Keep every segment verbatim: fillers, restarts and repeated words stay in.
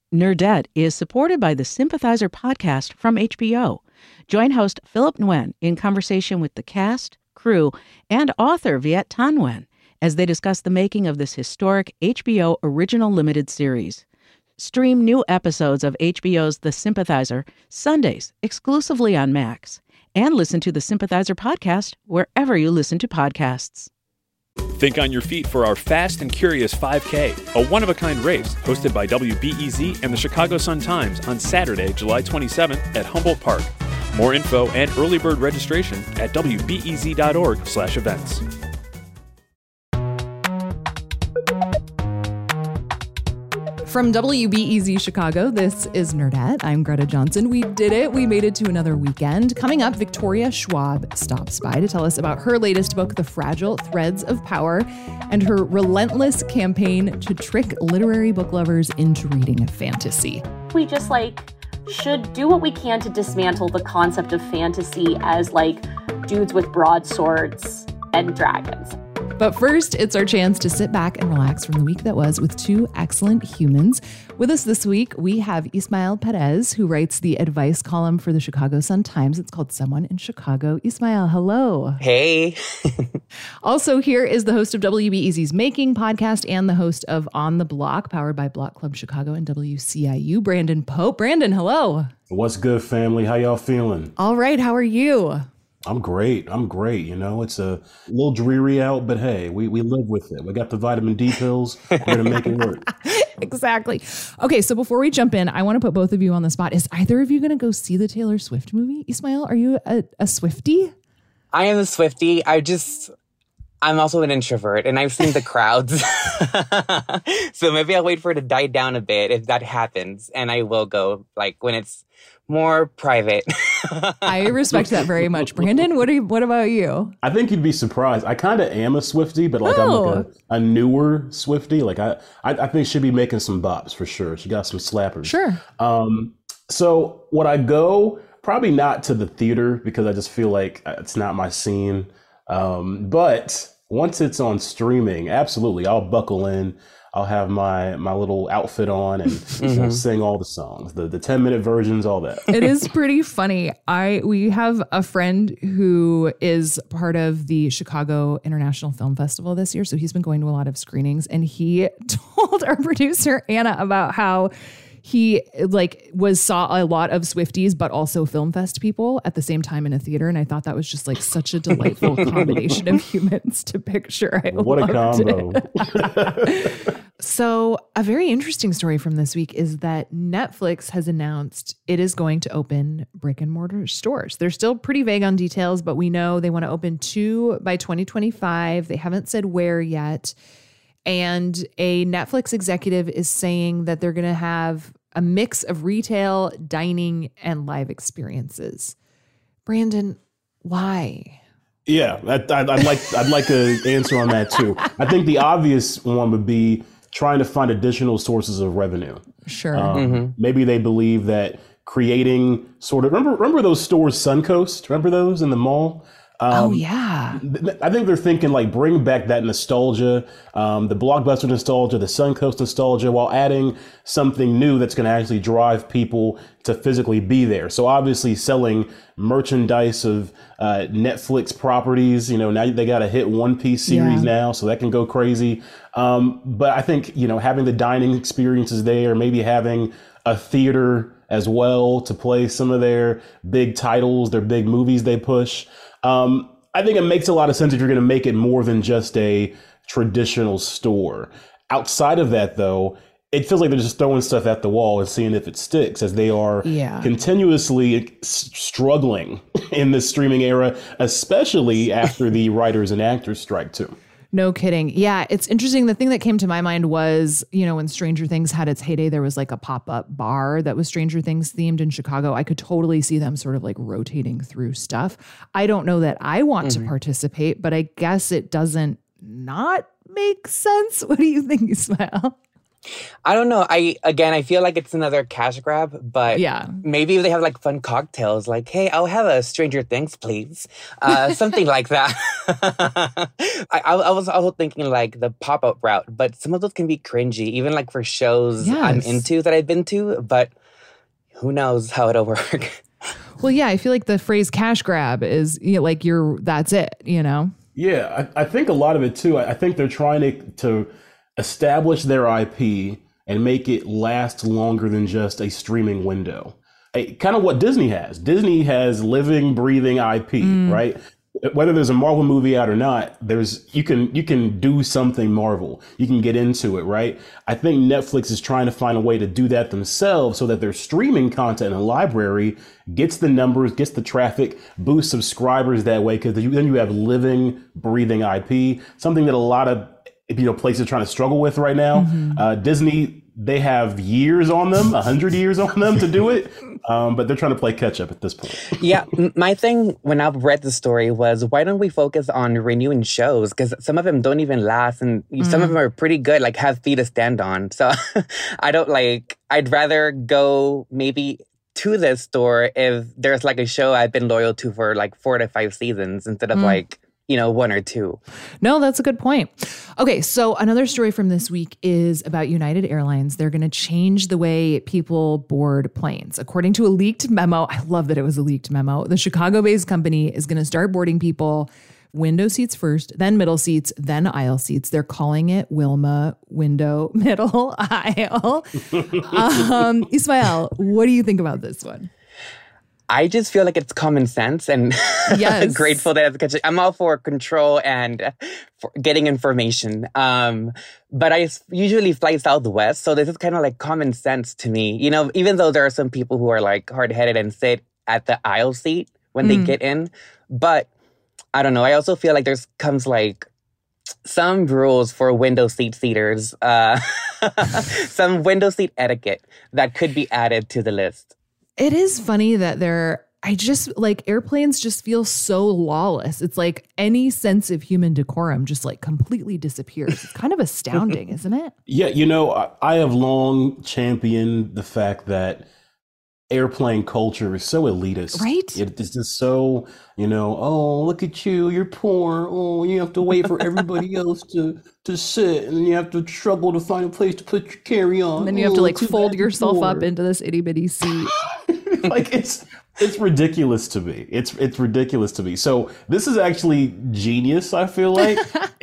Nerdette is supported by the Sympathizer podcast from H B O. Join host Philip Nguyen in conversation with the cast, crew, and author Viet Thanh Nguyen as they discuss the making of this historic H B O original limited series. Stream new episodes of H B O's The Sympathizer Sundays exclusively on Max, and listen to the Sympathizer podcast wherever you listen to podcasts. Think on your feet for our Fast and Curious five K, a one-of-a-kind race hosted by W B E Z and the Chicago Sun-Times on Saturday, July twenty-seventh at Humboldt Park. More info and early bird registration at W B E Z dot org slash events. From W B E Z Chicago, this is Nerdette. I'm Greta Johnson. We did it. We made it to another weekend. Coming up, Victoria Schwab stops by to tell us about her latest book, The Fragile Threads of Power, and her relentless campaign to trick literary book lovers into reading fantasy. We just like should do what we can to dismantle the concept of fantasy as like dudes with broadswords and dragons. But first, it's our chance to sit back and relax from the week that was with two excellent humans. With us this week, we have Ismael Perez, who writes the advice column for the Chicago Sun-Times. It's called Someone in Chicago. Ismael, hello. Hey. Also here is the host of W B E Z's Making podcast and the host of On the Block, powered by Block Club Chicago and W C I U, Brandon Pope. Brandon, hello. What's good, family? How y'all feeling? All right. How are you? I'm great. I'm great. You know, it's a little dreary out, but hey, we, we live with it. We got the vitamin D pills. We're going to make it work. Exactly. Okay, so before we jump in, I want to put both of you on the spot. Is either of you going to go see the Taylor Swift movie? Ismael, are you a, a Swiftie? I am a Swiftie. I just, I'm also an introvert, and I've seen the crowds. So maybe I'll wait for it to die down a bit if that happens, and I will go, like, when it's more private. I respect that very much. Brandon, what are you, what about you? I think you'd be surprised. I kind of am a Swiftie, but like oh. I'm like a, a newer Swiftie. Like I, I, I think she'd be making some bops for sure. She got some slappers. Sure. Um, so would I go? Probably not to the theater because I just feel like it's not my scene. Um, but once it's on streaming, absolutely, I'll buckle in. I'll have my my little outfit on and mm-hmm. you know, sing all the songs, the the ten minute versions, all that. It is pretty funny. I we have a friend who is part of the Chicago International Film Festival this year, so he's been going to a lot of screenings, and he told our producer Anna about how he like was saw a lot of Swifties, but also Film Fest people at the same time in a theater. And I thought that was just like such a delightful combination of humans to picture. I what a combo. So a very interesting story from this week is that Netflix has announced it is going to open brick and mortar stores. They're still pretty vague on details, but we know they want to open two by twenty twenty-five. They haven't said where yet. And a Netflix executive is saying that they're going to have a mix of retail, dining, and live experiences. Brandon, why? Yeah, I'd, I'd like I'd like an answer on that too. I think the obvious one would be trying to find additional sources of revenue. Sure. Um, mm-hmm. Maybe they believe that creating sort of remember remember those stores, Suncoast. Remember those in the mall? Um, oh, yeah. I think they're thinking like bring back that nostalgia, um, the Blockbuster nostalgia, the Suncoast nostalgia, while adding something new that's going to actually drive people to physically be there. So obviously selling merchandise of uh, Netflix properties, you know, now they got a hit One Piece series yeah. now, so that can go crazy. Um, but I think, you know, having the dining experiences there, maybe having a theater as well to play some of their big titles, their big movies they push. Um, I think it makes a lot of sense if you're going to make it more than just a traditional store. Outside of that, though, it feels like they're just throwing stuff at the wall and seeing if it sticks, as they are yeah. continuously s- struggling in this streaming era, especially after the writers and actors strike, too. No kidding. Yeah, it's interesting. The thing that came to my mind was, you know, when Stranger Things had its heyday, there was like a pop-up bar that was Stranger Things themed in Chicago. I could totally see them sort of like rotating through stuff. I don't know that I want mm-hmm. to participate, but I guess it doesn't not make sense. What do you think, Ismael? I don't know. I again, I feel like it's another cash grab, but yeah. maybe if they have like fun cocktails, like, hey, I'll have a Stranger Things, please. Uh, something like that. I, I was also thinking like the pop-up route, but some of those can be cringy, even like for shows yes. I'm into that I've been to, but who knows how it'll work. Well, yeah, I feel like the phrase cash grab is you know, like you're, that's it, you know? Yeah, I, I think a lot of it too, I, I think they're trying to, to establish their I P and make it last longer than just a streaming window. A, kind of what Disney has. Disney has living, breathing I P, mm. right? Whether there's a Marvel movie out or not, there's you can you can do something Marvel. You can get into it, right? I think Netflix is trying to find a way to do that themselves so that their streaming content and library gets the numbers, gets the traffic, boosts subscribers that way, because then you have living, breathing I P, something that a lot of you know, places trying to struggle with right now. Mm-hmm. Uh, Disney, they have years on them, a hundred years on them to do it. Um, but they're trying to play catch up at this point. Yeah. My thing when I read the story was, why don't we focus on renewing shows? Because some of them don't even last and mm. some of them are pretty good, like have feet to stand on. So I don't like, I'd rather go maybe to this store if there's like a show I've been loyal to for like four to five seasons instead of mm. like, you know, one or two. No, that's a good point. Okay, so another story from this week is about United Airlines. They're going to change the way people board planes. According to a leaked memo, I love that it was a leaked memo, the Chicago-based company is going to start boarding people window seats first, then middle seats, then aisle seats. They're calling it Wilma window, middle, aisle. um, Ismael, what do you think about this one? I just feel like it's common sense and yes. grateful that it's, I'm all for control and for getting information. Um, but I usually fly Southwest, so this is kind of like common sense to me. You know, even though there are some people who are like hard-headed and sit at the aisle seat when mm. they get in. But I don't know. I also feel like there's comes like some rules for window seat seaters, uh, some window seat etiquette that could be added to the list. It is funny that they're, I just like airplanes just feel so lawless. It's like any sense of human decorum just like completely disappears. It's kind of astounding, isn't it? Yeah. You know, I, I have long championed the fact that airplane culture is so elitist. Right. It, it's just so, you know, oh, look at you, you're poor. Oh, you have to wait for everybody else to, to sit and you have to struggle to find a place to put your carry-on. And then you have oh, to like fold yourself up into this itty bitty seat. Like it's it's ridiculous to me. It's it's ridiculous to me. So this is actually genius, I feel like.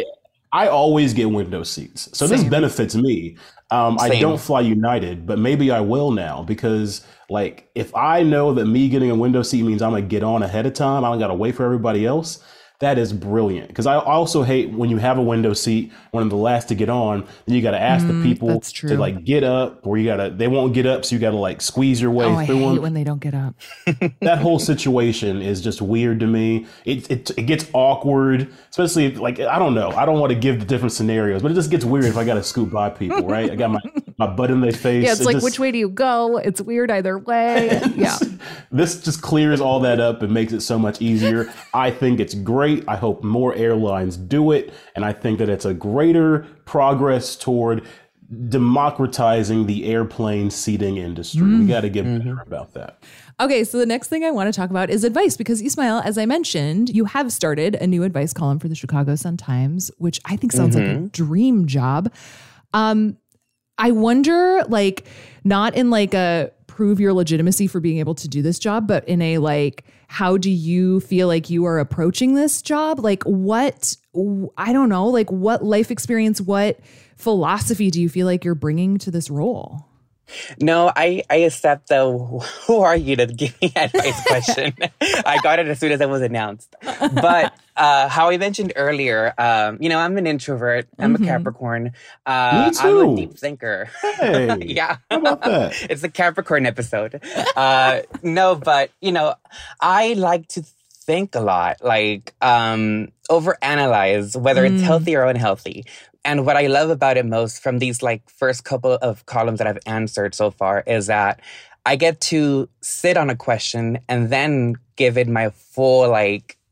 I always get window seats. So Same. This benefits me. Um, I don't fly United, but maybe I will now because like if I know that me getting a window seat means I'm gonna get on ahead of time, I don't gotta wait for everybody else. That is brilliant. Because I also hate when you have a window seat, one of the last to get on, then you got to ask mm, the people to like get up, or you got to, they won't get up. So you got to like squeeze your way oh, through I hate them. when they don't get up. That whole situation is just weird to me. It, it it gets awkward, especially like, I don't know. I don't want to give the different scenarios, but it just gets weird if I got to scoot by people, right? I got my, my butt in their face. Yeah, it's it like, just, which way do you go? It's weird either way. Yeah. This just clears all that up and makes it so much easier. I think it's great. I hope more airlines do it. And I think that it's a greater progress toward democratizing the airplane seating industry. Mm. We got to get better about that. Okay, so the next thing I want to talk about is advice, because Ismael, as I mentioned, you have started a new advice column for the Chicago Sun-Times, which I think sounds mm-hmm. like a dream job. Um, I wonder, like, not in like a prove your legitimacy for being able to do this job, but in a like, how do you feel like you are approaching this job? Like what, I don't know, like what life experience, what philosophy do you feel like you're bringing to this role? No, I, I accept the who are you to give me advice question. I got it as soon as it was announced. But uh, how I mentioned earlier, um, you know, I'm an introvert. I'm mm-hmm. a Capricorn. Uh, me too. I'm a deep thinker. Hey, yeah. How about that? It's a Capricorn episode. Uh, no, but, you know, I like to think a lot, like um, overanalyze whether mm. it's healthy or unhealthy. And what I love about it most from these like first couple of columns that I've answered so far is that I get to sit on a question and then give it my full like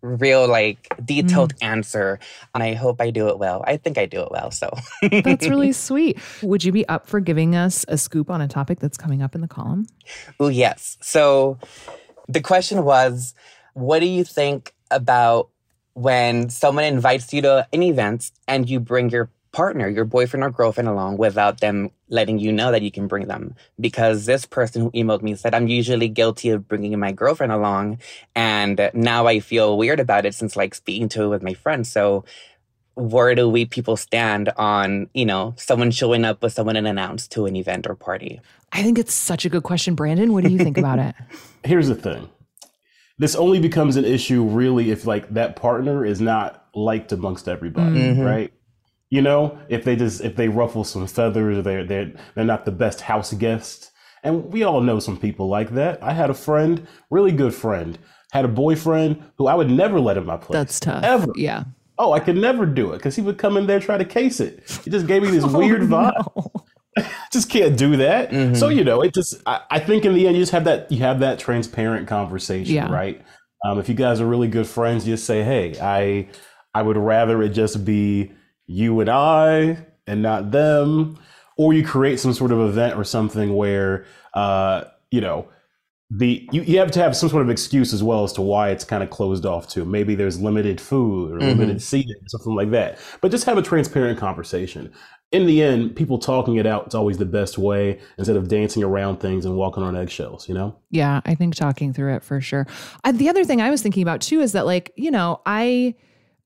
real, like, detailed Mm. answer. And I hope I do it well. I think I do it well, so. That's really sweet. Would you be up for giving us a scoop on a topic that's coming up in the column? Oh, yes. So the question was, what do you think about when someone invites you to an event and you bring your partner, your boyfriend or girlfriend along without them letting you know that you can bring them? Because this person who emailed me said, I'm usually guilty of bringing my girlfriend along, and now I feel weird about it since, like, speaking to it with my friends. So where do we people stand on, you know, someone showing up with someone unannounced to an event or party? I think it's such a good question. Brandon, what do you think about it? Here's the thing. This only becomes an issue really if, like, that partner is not liked amongst everybody, Mm-hmm. right? You know, if they just if they ruffle some feathers, or they're they're they're not the best house guest. And we all know some people like that. I had a friend, really good friend, had a boyfriend who I would never let in my place. That's tough. Ever. Yeah. Oh, I could never do it because he would come in there try to case it. He just gave me this weird vibe. No. Just can't do that. Mhm. So, you know, it just, I, I think in the end, you just have that, you have that transparent conversation, Yeah. right? Um, if you guys are really good friends, you just say, hey, I, I would rather it just be you and I and not them. Or you create some sort of event or something where, uh, you know, the you, you have to have some sort of excuse as well as to why it's kind of closed off to. Maybe there's limited food or Mhm. limited seating, something like that. But just have a transparent conversation. In the end, people talking it out is always the best way instead of dancing around things and walking on eggshells, you know? Yeah, I think talking through it for sure. Uh, the other thing I was thinking about too is that, like, you know, I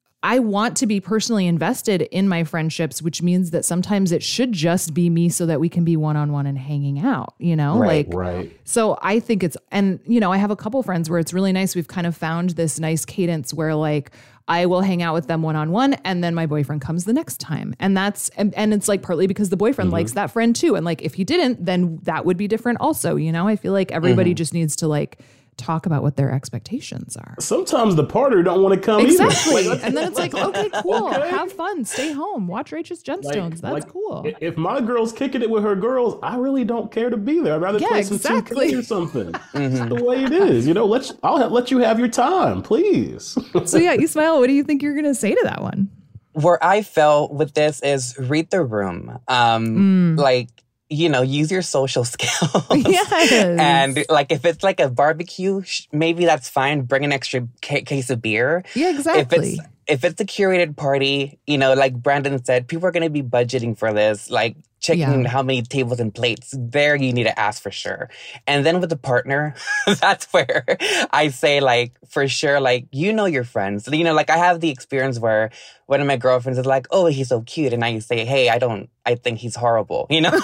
I want to be personally invested in my friendships, which means that sometimes it should just be me so that we can be one-on-one and hanging out, you know? Right, like Right. So I think it's, and you know, I have a couple friends where it's really nice. We've kind of found this nice cadence where, like, I will hang out with them one-on-one and then my boyfriend comes the next time. And that's, and, and it's like partly because the boyfriend likes that friend too. And like, if he didn't, then that would be different also, you know? I feel like everybody just needs to, like, talk about what their expectations are. Sometimes the partner don't want to come Exactly. either. Like, And then it's like, okay, cool. Okay. Have fun. Stay home. Watch Righteous Gemstones. like- That's like, cool. i- If my girl's kicking it with her girls, I really don't care to be there. I'd rather Yeah, play some exactly. two K or something. It's the way it is. You know, let's I'll ha- let you have your time, please. So yeah, Ismael, what do you think you're going to say to that one? Where I fell with this is read the room. Um, Mm. Like, you know, use your social skills. Yes. And like, if it's like a barbecue, sh- maybe that's fine. Bring an extra ca- case of beer. Yeah, exactly. If it's if it's a curated party, you know, like Brandon said, people are going to be budgeting for this, like checking Yeah. how many tables and plates. There, you need to ask for sure. And then with the partner, that's where I say, like, for sure, like, you know your friends. You know, like, I have the experience where one of my girlfriends is like, oh, he's so cute. And I say, hey, I don't, I think he's horrible, you know?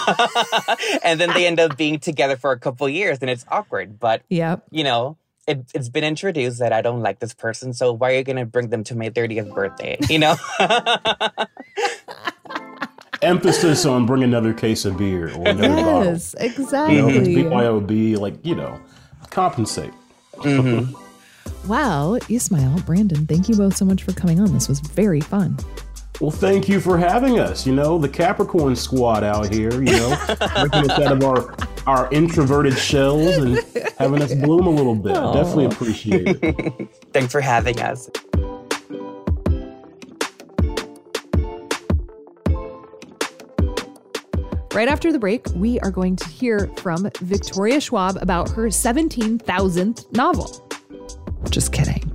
And then they end up being together for a couple years and it's awkward. But, Yep. you know, it, it's been introduced that I don't like this person, so why are you going to bring them to my thirtieth birthday, you know? Emphasis on bring another case of beer or another bottle. Yes, You know, exactly. B Y O B, like, you know, compensate. Well, Ismael, Brandon, thank you both so much for coming on. This was very fun. Well, thank you for having us. You know, the Capricorn squad out here, you know, breaking us out of our, our introverted shells and having us bloom a little bit. I definitely appreciate it. Thanks for having us. Right after the break, we are going to hear from Victoria Schwab about her seventeen thousandth novel. Just kidding.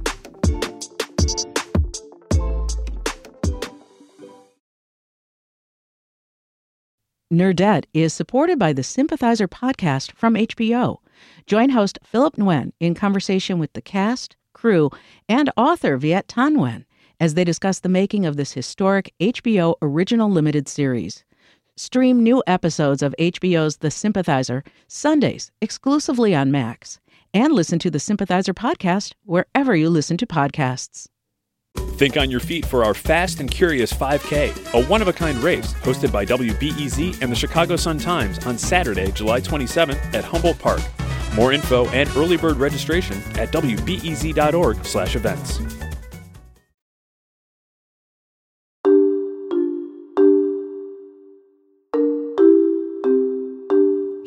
Nerdette is supported by the Sympathizer podcast from H B O. Join host Philip Nguyen in conversation with the cast, crew, and author Viet Thanh Nguyen as they discuss the making of this historic H B O original limited series. Stream new episodes of H B O's The Sympathizer Sundays exclusively on Max, and listen to the Sympathizer podcast wherever you listen to podcasts. Think on your feet for our Fast and Curious five K, a one-of-a-kind race hosted by W B E Z and the Chicago Sun-Times on Saturday, July twenty-seventh at Humboldt Park. More info and early bird registration at W B E Z dot org slash events.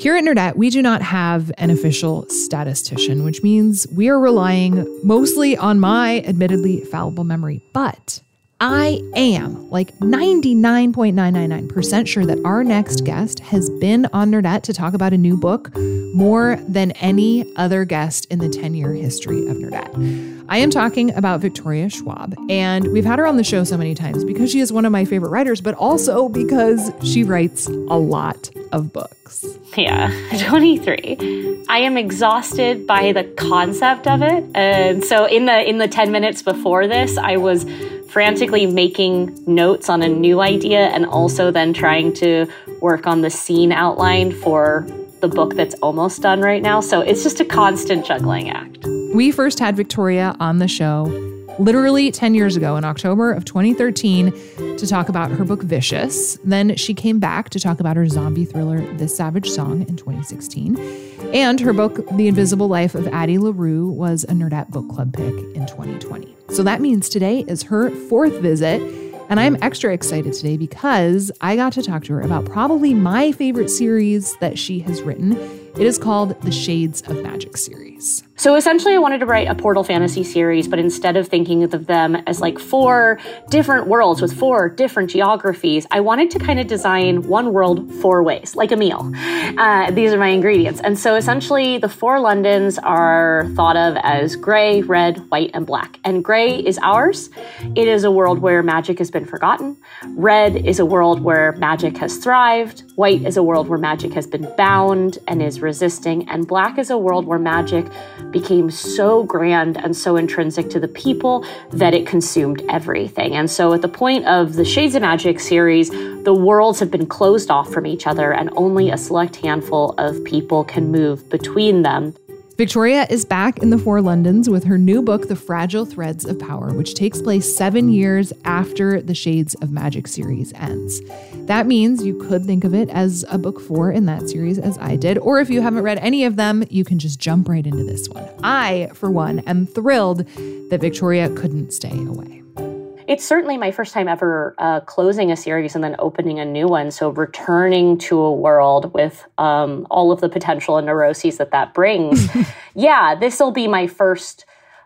Here at Nerdette, we do not have an official statistician, which means we are relying mostly on my admittedly fallible memory. But I am like ninety-nine point nine nine nine percent sure that our next guest has been on Nerdette to talk about a new book more than any other guest in the ten-year history of Nerdette. I am talking about Victoria Schwab, and we've had her on the show so many times because she is one of my favorite writers, but also because she writes a lot of books. Yeah, twenty-three. I am exhausted by the concept of it. And so in the in the ten minutes before this, I was frantically making notes on a new idea and also then trying to work on the scene outline for the book that's almost done right now. So it's just a constant juggling act. We first had Victoria on the show literally ten years ago in October of twenty thirteen to talk about her book Vicious. Then she came back to talk about her zombie thriller This Savage Song in twenty sixteen. And her book The Invisible Life of Addie LaRue was a Nerdette Book Club pick in twenty twenty. So that means today is her fourth visit. And I'm extra excited today because I got to talk to her about probably my favorite series that she has written. It is called the Shades of Magic series. So essentially I wanted to write a Portal fantasy series, but instead of thinking of them as like four different worlds with four different geographies, I wanted to kind of design one world four ways, like a meal. Uh, these are my ingredients. And so essentially the four Londons are thought of as gray, red, white, and black. And gray is ours. It is a world where magic has been forgotten. Red is a world where magic has thrived. White is a world where magic has been bound and is resisting. And black is a world where magic became so grand and so intrinsic to the people that it consumed everything. And so at the point of the Shades of Magic series, the worlds have been closed off from each other and only a select handful of people can move between them. Victoria is back in the Four Londons with her new book, The Fragile Threads of Power, which takes place seven years after the Shades of Magic series ends. That means you could think of it as a book four in that series, as I did, or if you haven't read any of them, you can just jump right into this one. I, for one, am thrilled that Victoria couldn't stay away. It's certainly my first time ever uh, closing a series and then opening a new one. So returning to a world with um, all of the potential and neuroses that that brings. Yeah, this will be my first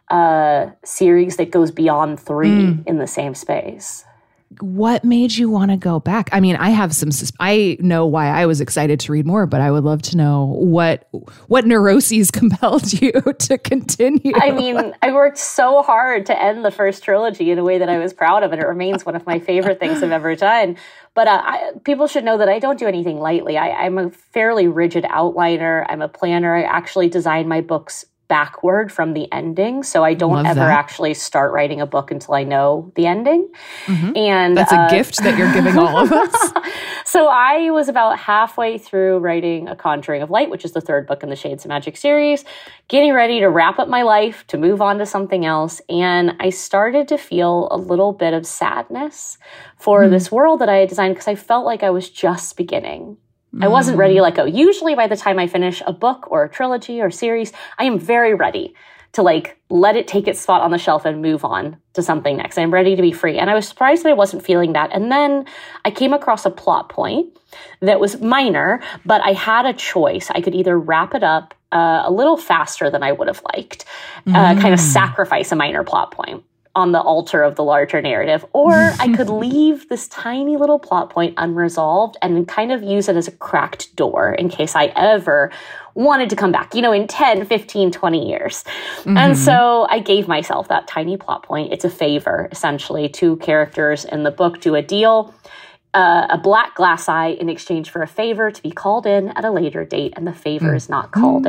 uh, series that goes beyond three mm. in the same space. What made you want to go back? I mean, I have some, I know why I was excited to read more, but I would love to know what, what neuroses compelled you to continue. I mean, I worked so hard to end the first trilogy in a way that I was proud of, and it remains one of my favorite things I've ever done. But uh, I, people should know that I don't do anything lightly. I, I'm a fairly rigid outliner. I'm a planner. I actually design my books backward from the ending. So I don't Love ever that. actually start writing a book until I know the ending. Mm-hmm. And that's a uh, gift that you're giving all of us. So I was about halfway through writing A Conjuring of Light, which is the third book in the Shades of Magic series, getting ready to wrap up my life, to move on to something else. And I started to feel a little bit of sadness for mm. this world that I had designed because I felt like I was just beginning. I wasn't ready to let go. Usually by the time I finish a book or a trilogy or series, I am very ready to like let it take its spot on the shelf and move on to something next. I'm ready to be free. And I was surprised that I wasn't feeling that. And then I came across a plot point that was minor, but I had a choice. I could either wrap it up uh, a little faster than I would have liked, mm. uh, kind of sacrifice a minor plot point on the altar of the larger narrative, or I could leave this tiny little plot point unresolved and kind of use it as a cracked door in case I ever wanted to come back, you know, in ten, fifteen, twenty years. Mm-hmm. And so I gave myself that tiny plot point. It's a favor, essentially. Two characters in the book do a deal, uh, a black glass eye in exchange for a favor to be called in at a later date, and the favor mm. is not called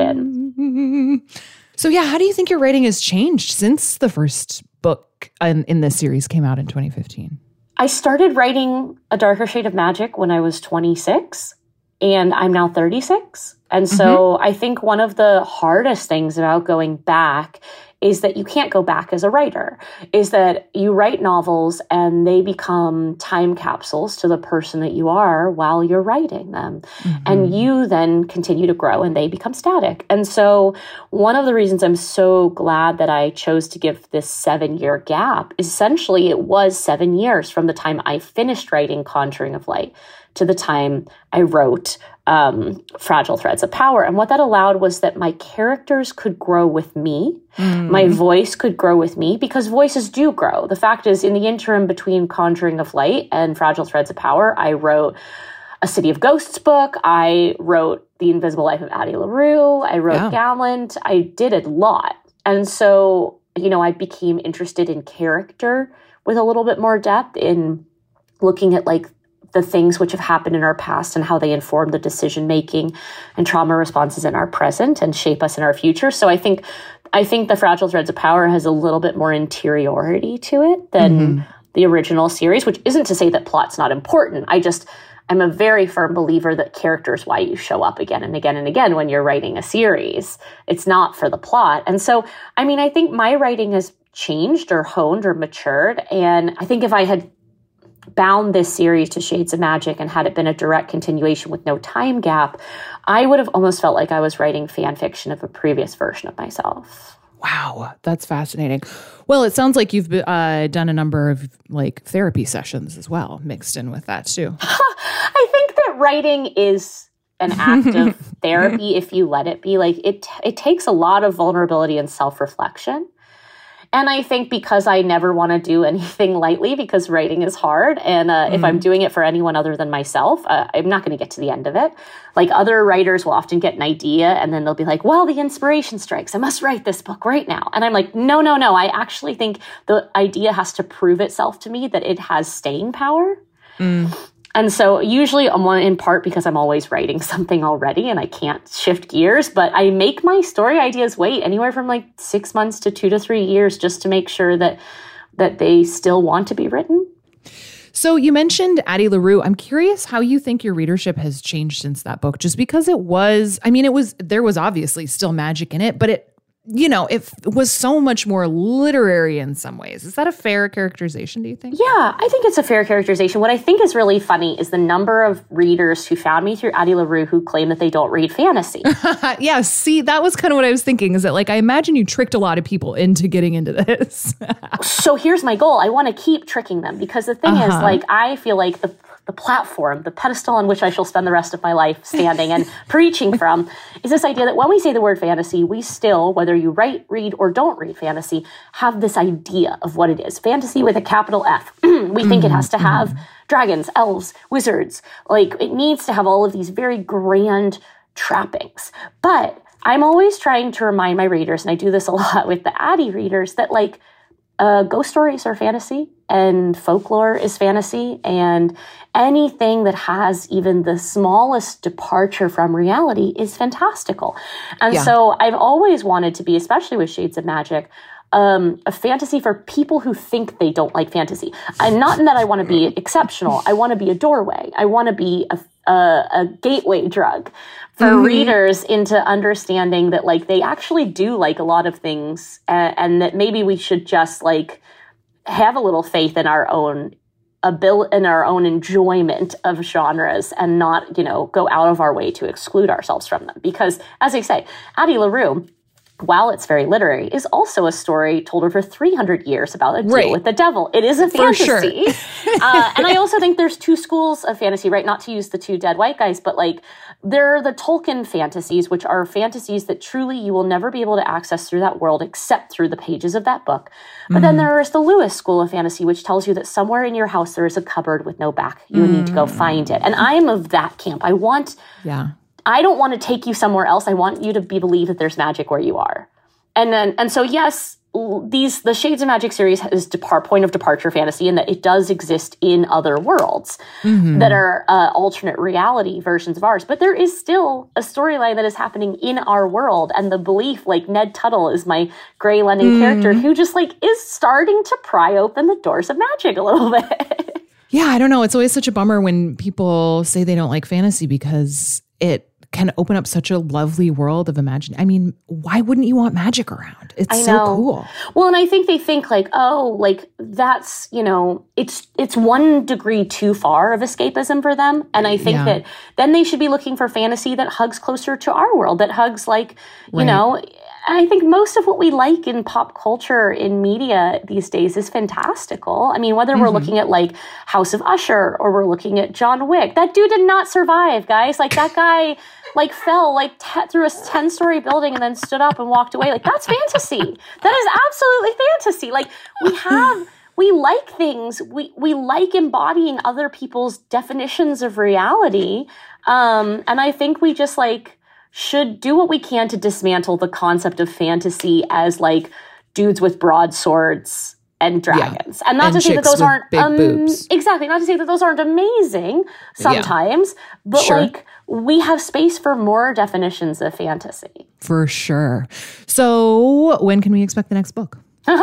in. So yeah, how do you think your writing has changed since the first book in, in this series came out in twenty fifteen? I started writing A Darker Shade of Magic when I was twenty-six, and I'm now thirty-six. And so mm-hmm. I think one of the hardest things about going back is that you can't go back as a writer, is that you write novels and they become time capsules to the person that you are while you're writing them. Mm-hmm. And you then continue to grow and they become static. And so one of the reasons I'm so glad that I chose to give this seven-year gap, essentially it was seven years from the time I finished writing Conjuring of Light to the time I wrote um, Fragile Threads of Power. And what that allowed was that my characters could grow with me. Mm. My voice could grow with me, because voices do grow. The fact is, in the interim between Conjuring of Light and Fragile Threads of Power, I wrote a City of Ghosts book. I wrote The Invisible Life of Addie LaRue. I wrote yeah. Gallant. I did a lot. And so, you know, I became interested in character with a little bit more depth, in looking at like the things which have happened in our past and how they inform the decision-making and trauma responses in our present and shape us in our future. So I think, I think the Fragile Threads of Power has a little bit more interiority to it than mm-hmm. the original series, which isn't to say that plot's not important. I just, I'm a very firm believer that character is why you show up again and again and again when you're writing a series. It's not for the plot. And so, I mean, I think my writing has changed or honed or matured. And I think if I had bound this series to Shades of Magic and had it been a direct continuation with no time gap, I would have almost felt like I was writing fan fiction of a previous version of myself. Wow, that's fascinating. Well, it sounds like you've uh, done a number of like therapy sessions as well, mixed in with that too. I think that writing is an act of therapy if you let it be. Like it, it takes a lot of vulnerability and self-reflection. And I think because I never want to do anything lightly, because writing is hard. And uh, mm. if I'm doing it for anyone other than myself, uh, I'm not going to get to the end of it. Like other writers will often get an idea and then they'll be like, well, the inspiration strikes. I must write this book right now. And I'm like, no, no, no. I actually think the idea has to prove itself to me that it has staying power. Mm. And so usually I'm in part because I'm always writing something already and I can't shift gears, but I make my story ideas wait anywhere from like six months to two to three years just to make sure that that they still want to be written. So you mentioned Addie LaRue. I'm curious how you think your readership has changed since that book, just because it was, I mean, it was, there was obviously still magic in it, but it, you know, it was so much more literary in some ways. Is that a fair characterization, do you think? Yeah, I think it's a fair characterization. What I think is really funny is the number of readers who found me through Addie LaRue who claim that they don't read fantasy. Yeah, see, that was kind of what I was thinking, is that like, I imagine you tricked a lot of people into getting into this. So here's my goal. I want to keep tricking them, because the thing uh-huh. is, like, I feel like the the platform, the pedestal on which I shall spend the rest of my life standing and preaching from, is this idea that when we say the word fantasy, we still, whether you write, read, or don't read fantasy, have this idea of what it is. Fantasy with a capital F. we mm-hmm. think it has to have mm-hmm. dragons, elves, wizards. Like, it needs to have all of these very grand trappings. But I'm always trying to remind my readers, and I do this a lot with the Addie readers, that like, Uh, ghost stories are fantasy and folklore is fantasy, and anything that has even the smallest departure from reality is fantastical. And yeah. so I've always wanted to be, especially with Shades of Magic, um, a fantasy for people who think they don't like fantasy. I'm not in that I want to be exceptional. I want to be a doorway. I want to be a, a, a gateway drug for mm-hmm. readers into understanding that like they actually do like a lot of things, and, and that maybe we should just like have a little faith in our own ability, in our own enjoyment of genres, and not, you know, go out of our way to exclude ourselves from them. Because as I say, Addie LaRue, while it's very literary, is also a story told over three hundred years about a deal right. with the devil. It is a fantasy. For sure. uh, and I also think there's two schools of fantasy, right? Not to use the two dead white guys, but like there are the Tolkien fantasies, which are fantasies that truly you will never be able to access through that world except through the pages of that book. But mm. then there is the Lewis School of Fantasy, which tells you that somewhere in your house there is a cupboard with no back. You mm. need to go find it. And I am of that camp. I want... Yeah. I don't want to take you somewhere else. I want you to be believe that there's magic where you are. And then, and so, yes, these, the Shades of Magic series is depart, point of departure fantasy, in that it does exist in other worlds mm-hmm. that are uh, alternate reality versions of ours. But there is still a storyline that is happening in our world. And the belief, like Ned Tuttle is my Grey London mm-hmm. character, who just like is starting to pry open the doors of magic a little bit. Yeah, I don't know. It's always such a bummer when people say they don't like fantasy, because it can open up such a lovely world of imagining. I mean, why wouldn't you want magic around? It's I know. so cool. Well, and I think they think like, oh, like that's, you know, it's it's one degree too far of escapism for them. And I think yeah. that then they should be looking for fantasy that hugs closer to our world, that hugs like, you right. know, I think most of what we like in pop culture, in media these days is fantastical. I mean, whether mm-hmm. we're looking at like House of Usher or we're looking at John Wick, that dude did not survive, guys. Like that guy like fell like t- through a ten-story building and then stood up and walked away. Like that's fantasy. That is absolutely fantasy. Like we have, we like things. We, we like embodying other people's definitions of reality. Um, and I think we just like, should do what we can to dismantle the concept of fantasy as like dudes with broadswords and dragons. Yeah. And not and to say that those aren't um, exactly, not to say that those aren't amazing sometimes, yeah. but sure. like we have space for more definitions of fantasy. For sure. So when can we expect the next book?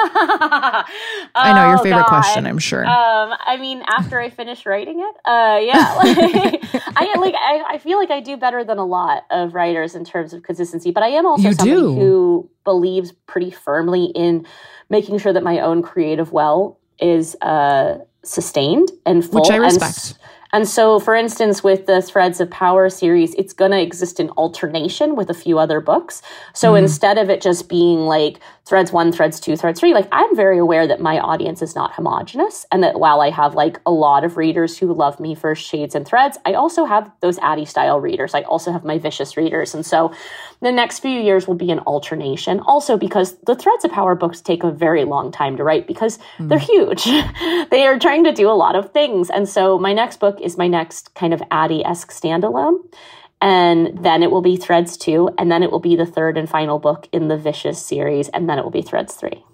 oh, I know your favorite God. question, I'm sure. Um, I mean, after I finish writing it, uh, yeah, like, I like. I, I feel like I do better than a lot of writers in terms of consistency, but I am also you somebody do. who believes pretty firmly in making sure that my own creative well is uh, sustained and full. Which I respect. And, And so, for instance, with the Threads of Power series, it's going to exist in alternation with a few other books. So mm. instead of it just being like Threads one, Threads two, Threads three, like I'm very aware that my audience is not homogenous. And that while I have like a lot of readers who love me for Shades and Threads, I also have those Addie style readers. I also have my vicious readers. And so the next few years will be an alternation. Also because the Threads of Power books take a very long time to write because mm. they're huge. They are trying to do a lot of things. And so my next book is my next kind of Addie-esque standalone. And then it will be Threads two, and then it will be the third and final book in the Vicious series, and then it will be Threads three.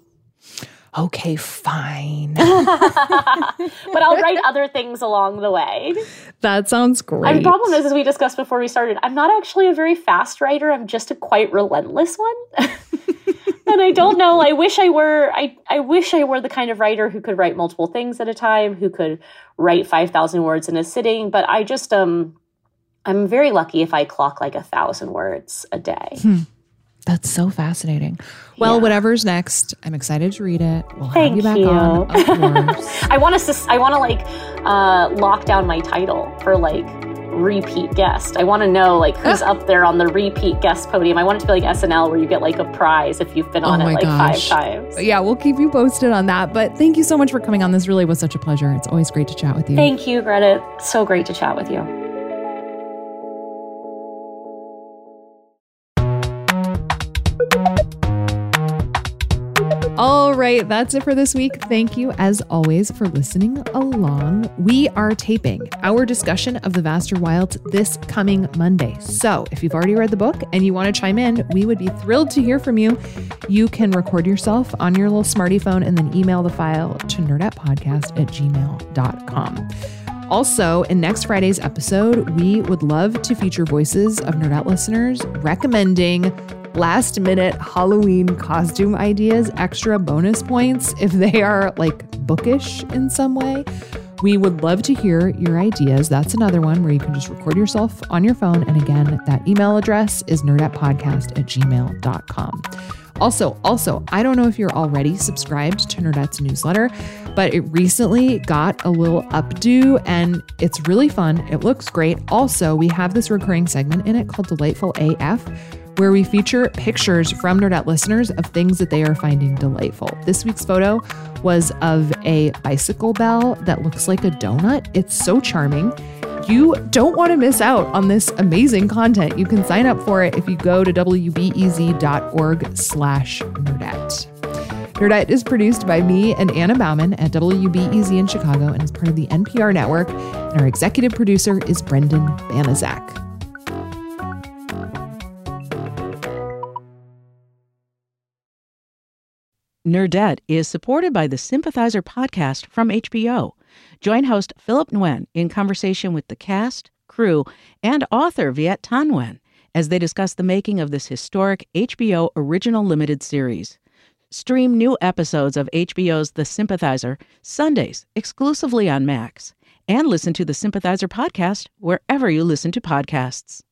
Okay, fine. But I'll write other things along the way. That sounds great. And the problem is, as we discussed before we started, I'm not actually a very fast writer. I'm just a quite relentless one. And I don't know. I wish I were. I, I wish I were the kind of writer who could write multiple things at a time, who could write five thousand words in a sitting. But I just um, I'm very lucky if I clock like a thousand words a day. Hmm. That's so fascinating. Well, yeah. Whatever's next, I'm excited to read it. We'll Thank have you back you. on, of course. I want to. I want to like uh, lock down my title for like repeat guest. I want to know like who's up there on the repeat guest podium. I want it to be like S N L where you get like a prize if you've been on oh it like gosh. five times. Yeah, we'll keep you posted on that. But thank you so much for coming on. This really was such a pleasure. It's always great to chat with you. Thank you, Greta. So great to chat with you. All right, that's it for this week. Thank you, as always, for listening along. We are taping our discussion of The Vaster Wilds this coming Monday. So if you've already read the book and you want to chime in, we would be thrilled to hear from you. You can record yourself on your little smarty phone and then email the file to nerdetpodcast at gmail dot com. Also, in next Friday's episode, we would love to feature voices of Nerdette listeners recommending last minute Halloween costume ideas, extra bonus points if they are like bookish in some way. We would love to hear your ideas. That's another one where you can just record yourself on your phone. And again, that email address is nerdetpodcast at gmail dot com. Also, also, I don't know if you're already subscribed to Nerdette's newsletter, but it recently got a little updo and it's really fun. It looks great. Also, we have this recurring segment in it called Delightful A F, where we feature pictures from Nerdette listeners of things that they are finding delightful. This week's photo was of a bicycle bell that looks like a donut. It's so charming. You don't want to miss out on this amazing content. You can sign up for it if you go to w b e z dot org slash nerdette. Nerdette is produced by me and Anna Bauman at W B E Z in Chicago and is part of the N P R network. And our executive producer is Brendan Banaszak. Nerdette is supported by the Sympathizer podcast from H B O. Join host Philip Nguyen in conversation with the cast, crew, and author Viet Thanh Nguyen as they discuss the making of this historic H B O original limited series. Stream new episodes of H B O's The Sympathizer Sundays exclusively on Max, and listen to the Sympathizer podcast wherever you listen to podcasts.